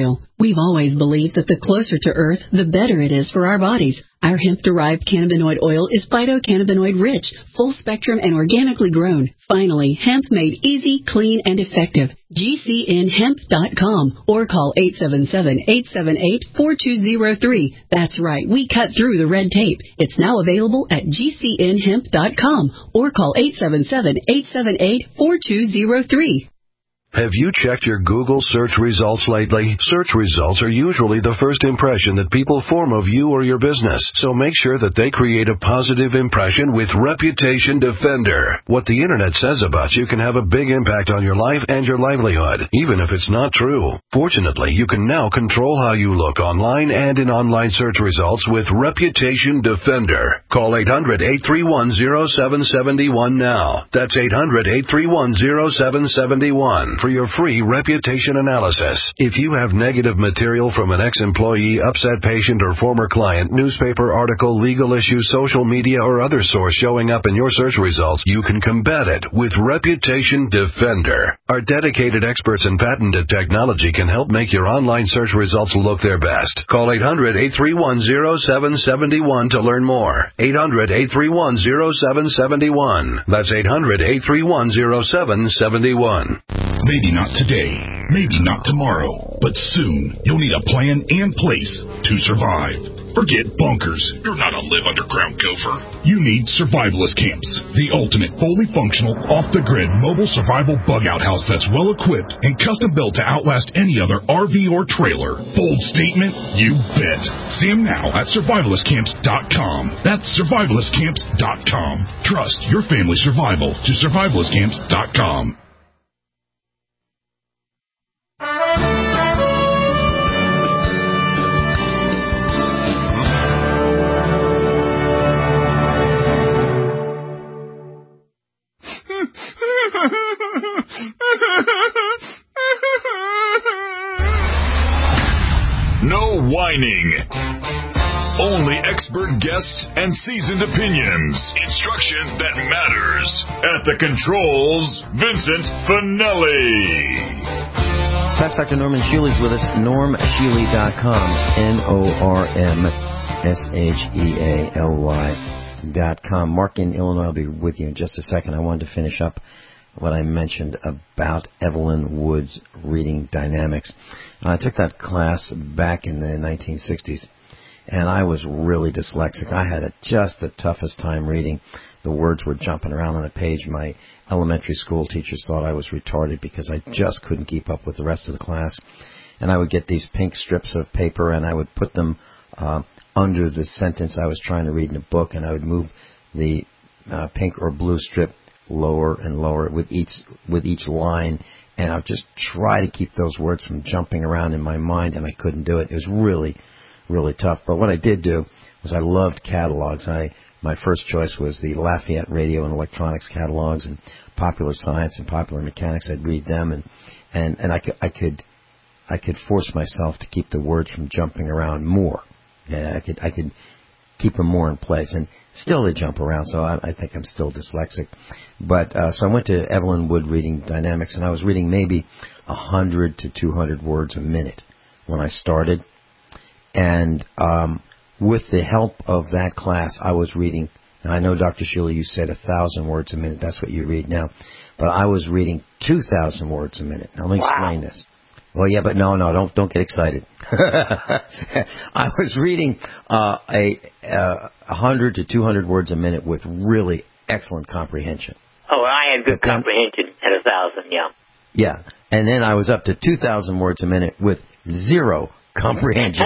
Speaker 2: We've always believed that the closer to Earth, the better it is for our bodies. Our hemp-derived cannabinoid oil is phytocannabinoid-rich, full-spectrum, and organically grown. Finally, hemp made easy, clean, and effective. G C N hemp dot com or call eight seven seven, eight seven eight, four two zero three. That's right, we cut through the red tape. It's now available at G C N hemp dot com or call eight seven seven, eight seven eight, four two zero three.
Speaker 5: Have you checked your Google search results lately? Search results are usually the first impression that people form of you or your business, so make sure that they create a positive impression with Reputation Defender. What the internet says about you can have a big impact on your life and your livelihood, even if it's not true. Fortunately, you can now control how you look online and in online search results with Reputation Defender. Call eight hundred, eight three one, zero seven seven one now. That's eight hundred, eight three one, zero seven seven one. For your free reputation analysis. If you have negative material from an ex-employee, upset patient, or former client, newspaper article, legal issue, social media, or other source showing up in your search results, you can combat it with Reputation Defender. Our dedicated experts in patented technology can help make your online search results look their best. Call eight hundred, eight three one, zero seven seven one to learn more. eight hundred, eight three one, zero seven seven one. That's eight hundred, eight three one, zero seven seven one.
Speaker 23: Maybe not today, maybe not tomorrow, but soon you'll need a plan and place to survive. Forget bunkers. You're not a live underground gopher. You need Survivalist Camps, the ultimate fully functional, off-the-grid mobile survival bug-out house that's well-equipped and custom-built to outlast any other R V or trailer. Bold statement? You bet. See them now at survivalist camps dot com. That's survivalist camps dot com. Trust your family's survival to survivalist camps dot com.
Speaker 1: No whining. Only expert guests and seasoned opinions. Instruction that matters. At the controls, Vincent Finelli.
Speaker 3: That's Doctor Norman Shealy's with us. norm shealy dot com. N O R M S H E A L Y dot com. Mark in Illinois. I'll be with you in just a second. I wanted to finish up what I mentioned about Evelyn Wood's reading dynamics. I took that class back in the nineteen sixties, and I was really dyslexic. I had a, just the toughest time reading. The words were jumping around on the page. My elementary school teachers thought I was retarded because I just couldn't keep up with the rest of the class. And I would get these pink strips of paper, and I would put them uh, under the sentence I was trying to read in a book, and I would move the uh, pink or blue strip lower and lower with each with each line, and I would just try to keep those words from jumping around in my mind, and I couldn't do it. It was really, really tough. But what I did do was I loved catalogs. I my first choice was the Lafayette Radio and Electronics catalogs, and Popular Science and Popular Mechanics. I'd read them, and and and I could I could I could force myself to keep the words from jumping around more. Yeah, I could I could keep them more in place, and still they jump around. So I, I think I'm still dyslexic. But uh, so I went to Evelyn Wood Reading Dynamics, and I was reading maybe a hundred to two hundred words a minute when I started. And um, with the help of that class, I was reading. Now I know, Doctor Shealy, you said a thousand words a minute. That's what you read now. But I was reading two thousand words a minute. Now let me wow. explain this. Well, yeah, but no, no, don't don't get excited. I was reading uh, a uh, one hundred to two hundred words a minute with really excellent comprehension.
Speaker 4: Oh, I had good then, comprehension at a thousand, yeah.
Speaker 3: Yeah, and then I was up to two thousand words a minute with zero comprehension.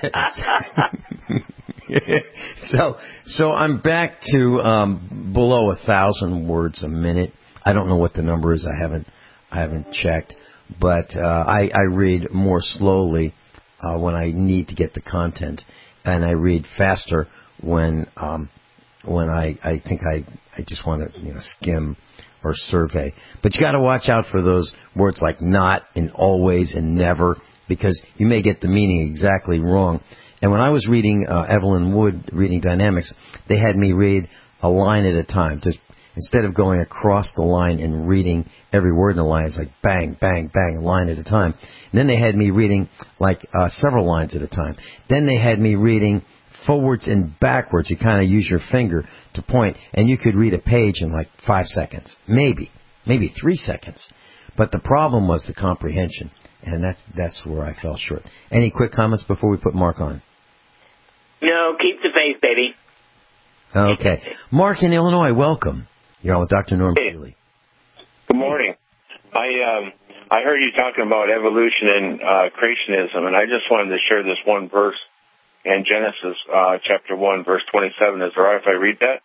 Speaker 3: so, so I'm back to um, below a thousand words a minute. I don't know what the number is. I haven't, I haven't checked. But uh, I, I read more slowly uh, when I need to get the content, and I read faster when um, when I, I think I, I just want to you know skim or survey. But you got to watch out for those words like not and always and never, because you may get the meaning exactly wrong. And when I was reading uh, Evelyn Wood Reading Dynamics, they had me read a line at a time. Just Instead of going across the line and reading every word in the line, it's like bang, bang, bang, a line at a time. And then they had me reading like uh, several lines at a time. Then they had me reading forwards and backwards. You kind of use your finger to point, and you could read a page in like five seconds, maybe, maybe three seconds. But the problem was the comprehension, and that's that's where I fell short. Any quick comments before we put Mark on?
Speaker 4: No, keep the faith, baby.
Speaker 3: Okay. Mark in Illinois, welcome. You're on with Doctor Norm Feely.
Speaker 6: Good morning. I um, I heard you talking about evolution and uh, creationism, and I just wanted to share this one verse in Genesis uh, chapter one, verse twenty-seven. Is it all right if I read that?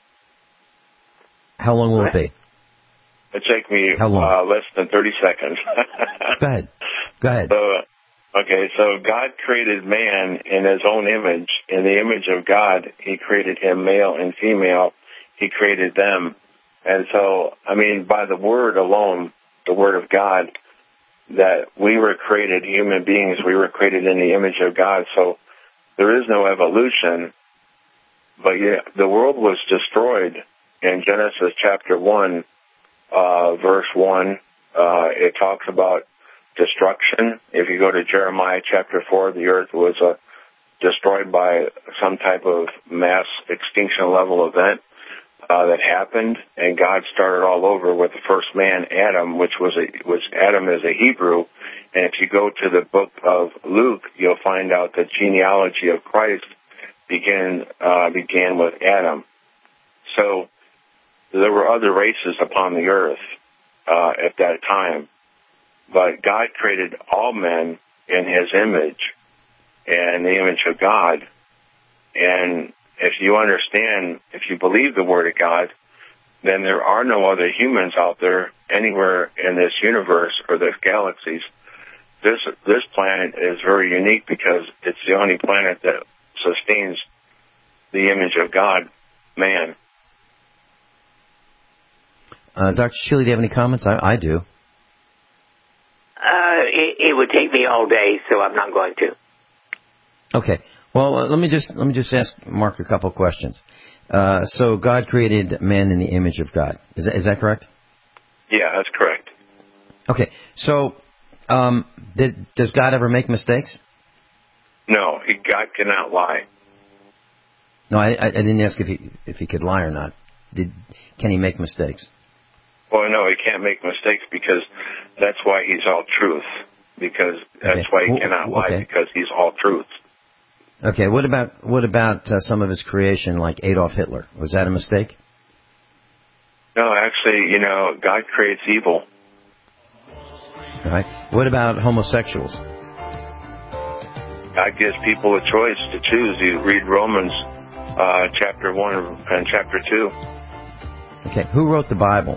Speaker 3: How long will it be?
Speaker 6: It take me
Speaker 3: How long?
Speaker 6: Uh, less than thirty seconds.
Speaker 3: Go ahead. Go ahead.
Speaker 6: So, okay, so God created man in his own image. In the image of God, he created him male and female. He created them. And so, I mean, by the word alone, the word of God, that we were created, human beings, we were created in the image of God. So there is no evolution. But yeah, the world was destroyed in Genesis chapter one, uh, verse one. Uh, it talks about destruction. If you go to Jeremiah chapter four, the earth was uh, destroyed by some type of mass extinction level event uh, that happened, and God started all over with the first man, Adam, which was a, was Adam is a Hebrew. And if you go to the book of Luke, you'll find out the genealogy of Christ began uh, began with Adam. So there were other races upon the earth uh, at that time. But God created all men in his image and the image of God. And if you understand, if you believe the Word of God, then there are no other humans out there anywhere in this universe or this galaxies. This this planet is very unique because it's the only planet that sustains the image of God, man.
Speaker 3: Uh, Doctor Shealy, do you have any comments? I, I do.
Speaker 4: Uh, it, it would take me all day, so I'm not going to.
Speaker 3: Okay. Well, uh, let me just let me just ask Mark a couple questions. Uh, so God created man in the image of God. Is that, is that correct?
Speaker 6: Yeah, that's correct.
Speaker 3: Okay. So um, did, does God ever make mistakes?
Speaker 6: No, he, God cannot lie.
Speaker 3: No, I, I didn't ask if he if he could lie or not. Did can he make mistakes?
Speaker 6: Well, no, he can't make mistakes because that's why he's all truth. Because that's
Speaker 3: Okay.
Speaker 6: why he
Speaker 3: Well,
Speaker 6: cannot lie,
Speaker 3: okay.
Speaker 6: because he's all truth.
Speaker 3: Okay. What about what about uh, some of his creation, like Adolf Hitler? Was that a mistake?
Speaker 6: No, actually, you know, God creates evil.
Speaker 3: All right. What about homosexuals?
Speaker 6: God gives people a choice to choose. You read Romans uh, chapter one and chapter two.
Speaker 3: Okay. Who wrote the Bible?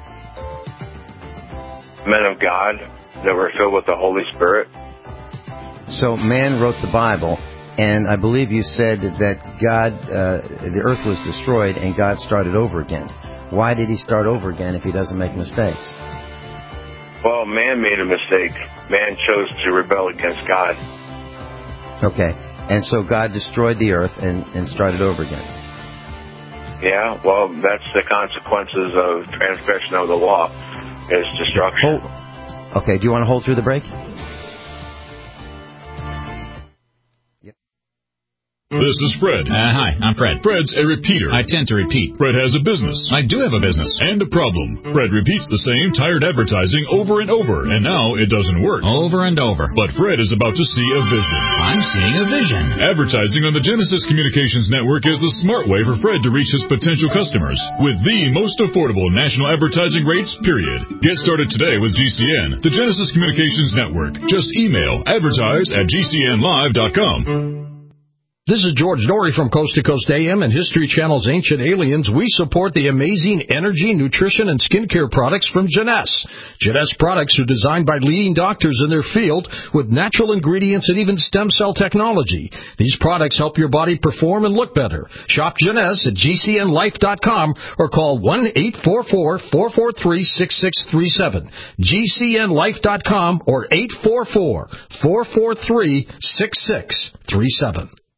Speaker 6: Men of God that were filled with the Holy Spirit.
Speaker 3: So man wrote the Bible, and I believe you said that God, uh, the earth was destroyed, and God started over again. Why did he start over again if he doesn't make mistakes?
Speaker 6: Well, man made a mistake. Man chose to rebel against God.
Speaker 3: Okay. And so God destroyed the earth and, and started over again.
Speaker 6: Yeah, well, that's the consequences of transgression of the law, is destruction.
Speaker 3: Hold. Okay, do you want to hold through the break?
Speaker 11: This is Fred.
Speaker 7: Uh, hi, I'm Fred.
Speaker 11: Fred's a repeater.
Speaker 7: I tend to repeat.
Speaker 11: Fred has a business.
Speaker 7: I do have a business.
Speaker 11: And a problem. Fred repeats the same tired advertising over and over, and now it doesn't work.
Speaker 7: Over and over.
Speaker 11: But Fred is about to see a vision.
Speaker 7: I'm seeing a vision.
Speaker 11: Advertising on the Genesis Communications Network is the smart way for Fred to reach his potential customers with the most affordable national advertising rates, period. Get started today with G C N, the Genesis Communications Network. Just email advertise at G C N live dot com.
Speaker 8: This is George Norrie from Coast to Coast A M and History Channel's Ancient Aliens. We support the amazing energy, nutrition, and skincare products from Jeunesse. Jeunesse products are designed by leading doctors in their field with natural ingredients and even stem cell technology. These products help your body perform and look better. Shop Jeunesse at G C N life dot com or call one eight four four, four four three, six six three seven. G C N life dot com or eight four four, four four three, six six three seven.